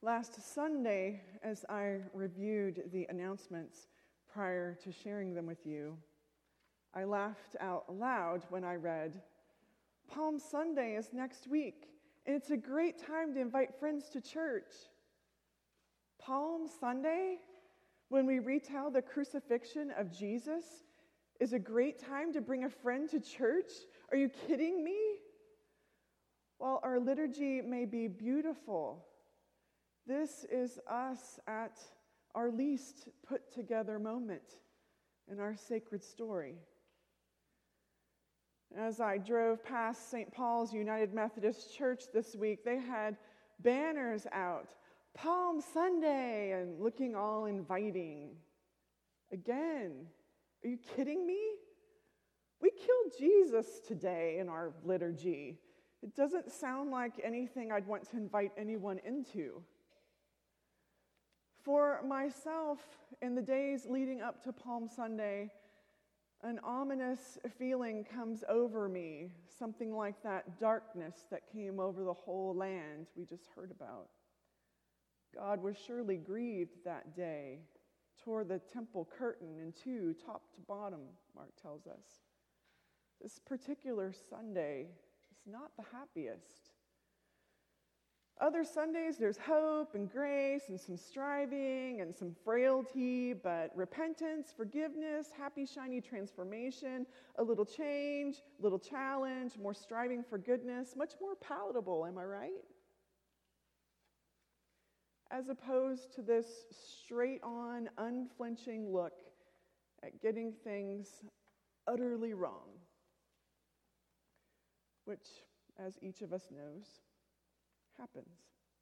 Last Sunday, as I reviewed the announcements prior to sharing them with you, I laughed out loud when I read, Palm Sunday is next week, and it's a great time to invite friends to church. Palm Sunday, when we retell the crucifixion of Jesus, is a great time to bring a friend to church? Are you kidding me? While our liturgy may be beautiful, this is us at our least put together moment in our sacred story. As I drove past St. Paul's United Methodist Church this week, they had banners out, Palm Sunday, and looking all inviting. Again, are you kidding me? We killed Jesus today in our liturgy. It doesn't sound like anything I'd want to invite anyone into. For myself, in the days leading up to Palm Sunday, an ominous feeling comes over me, something like that darkness that came over the whole land we just heard about. God was surely grieved that day, tore the temple curtain in two, top to bottom, Mark tells us. This particular Sunday is not the happiest. Other Sundays, there's hope and grace and some striving and some frailty, but repentance, forgiveness, happy, shiny transformation, a little change, a little challenge, more striving for goodness, much more palatable, am I right? As opposed to this straight-on, unflinching look at getting things utterly wrong, which, as each of us knows, happens.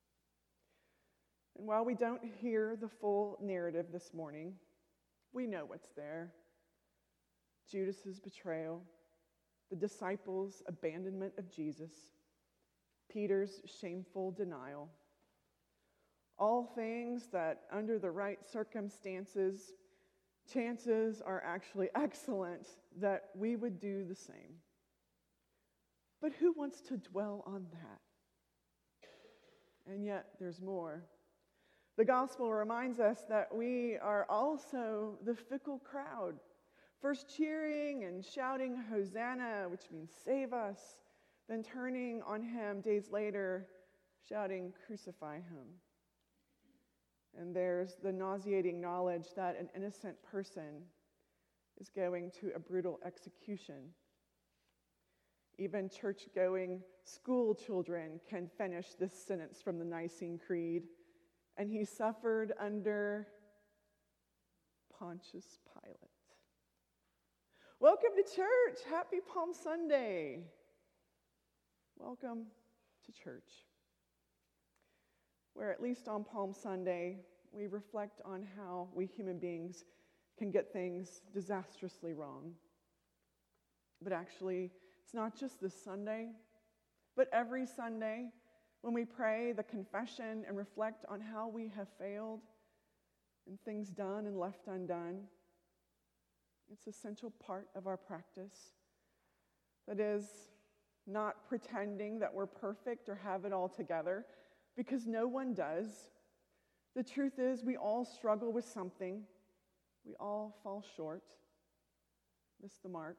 And while we don't hear the full narrative this morning, we know what's there. Judas's betrayal, the disciples' abandonment of Jesus, Peter's shameful denial. All things that, under the right circumstances, chances are actually excellent that we would do the same. But who wants to dwell on that? And yet, there's more. The gospel reminds us that we are also the fickle crowd, first cheering and shouting Hosanna, which means save us, then turning on him days later, shouting crucify him. And there's the nauseating knowledge that an innocent person is going to a brutal execution. Even church-going school children can finish this sentence from the Nicene Creed. And he suffered under Pontius Pilate. Welcome to church. Happy Palm Sunday. Welcome to church, where at least on Palm Sunday, we reflect on how we human beings can get things disastrously wrong. But actually, it's not just this Sunday, but every Sunday when we pray the confession and reflect on how we have failed and things done and left undone. It's an essential part of our practice. That is, not pretending that we're perfect or have it all together, because no one does. The truth is, we all struggle with something. We all fall short, miss the mark.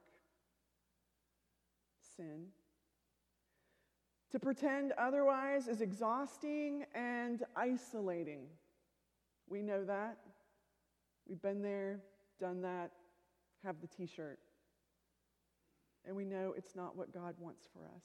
Sin. To pretend otherwise is exhausting and isolating. We know that. We've been there, done that, have the t-shirt. And we know it's not what God wants for us.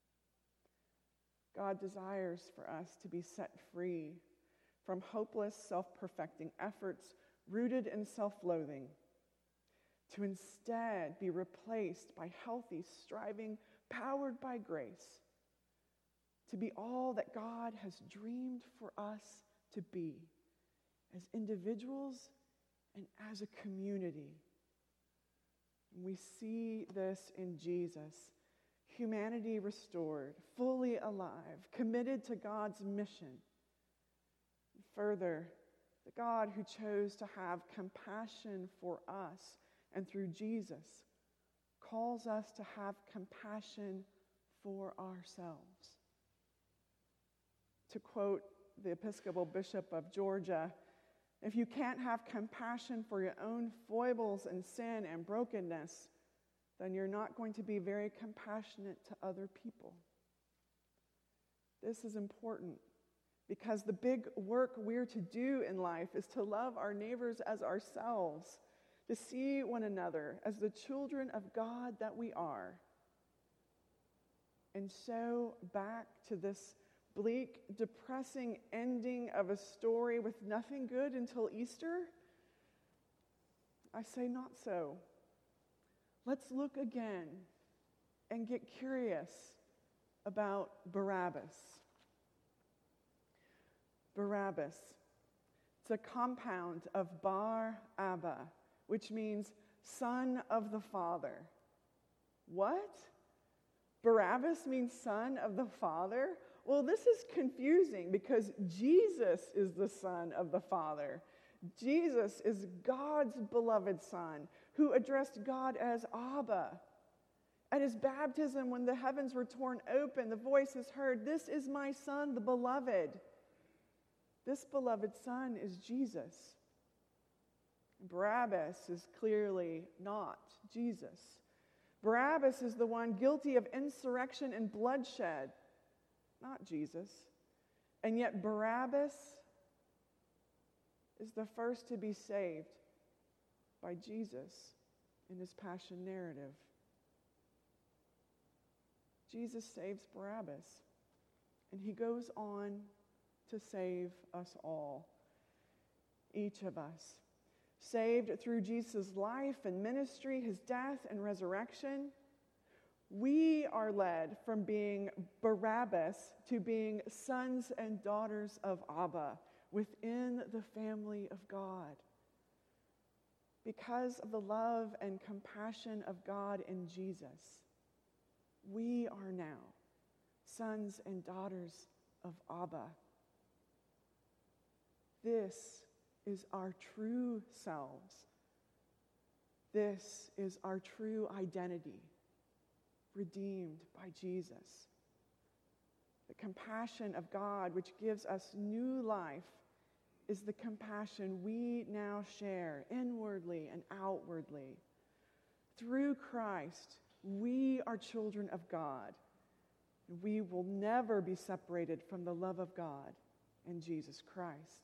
God desires for us to be set free from hopeless, self-perfecting efforts rooted in self-loathing, to instead be replaced by healthy striving powered by grace, to be all that God has dreamed for us to be as individuals and as a community. And we see this in Jesus, humanity restored, fully alive, committed to God's mission. And further, the God who chose to have compassion for us and through Jesus calls us to have compassion for ourselves. To quote the Episcopal Bishop of Georgia, if you can't have compassion for your own foibles and sin and brokenness, then you're not going to be very compassionate to other people. This is important because the big work we're to do in life is to love our neighbors as ourselves, to see one another as the children of God that we are. And so back to this bleak, depressing ending of a story with nothing good until Easter? I say not so. Let's look again and get curious about Barabbas. Barabbas. It's a compound of Bar Abba, which means son of the Father. What? Barabbas means son of the Father? Well, this is confusing because Jesus is the Son of the Father. Jesus is God's beloved Son who addressed God as Abba. At his baptism, when the heavens were torn open, the voice is heard, "This is my Son, the beloved." This beloved Son is Jesus. Barabbas is clearly not Jesus. Barabbas is the one guilty of insurrection and bloodshed, not Jesus. And yet Barabbas is the first to be saved by Jesus in his passion narrative. Jesus saves Barabbas, and he goes on to save us all, each of us. Saved through Jesus' life and ministry, his death and resurrection, we are led from being Barabbas to being sons and daughters of Abba within the family of God. Because of the love and compassion of God in Jesus, we are now sons and daughters of Abba. This is our true selves. This is our true identity, redeemed by Jesus. The compassion of God, which gives us new life, is the compassion we now share inwardly and outwardly. Through Christ, we are children of God. We will never be separated from the love of God in Jesus Christ.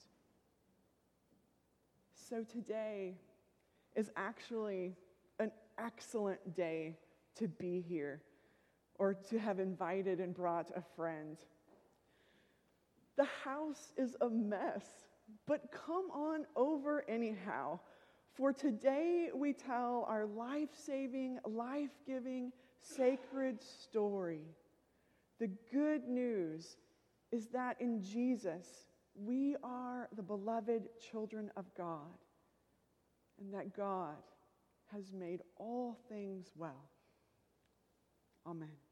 So today is actually an excellent day to be here or to have invited and brought a friend. The house is a mess, but come on over anyhow. For today we tell our life-saving, life-giving, sacred story. The good news is that in Jesus, we are the beloved children of God, and that God has made all things well. Amen.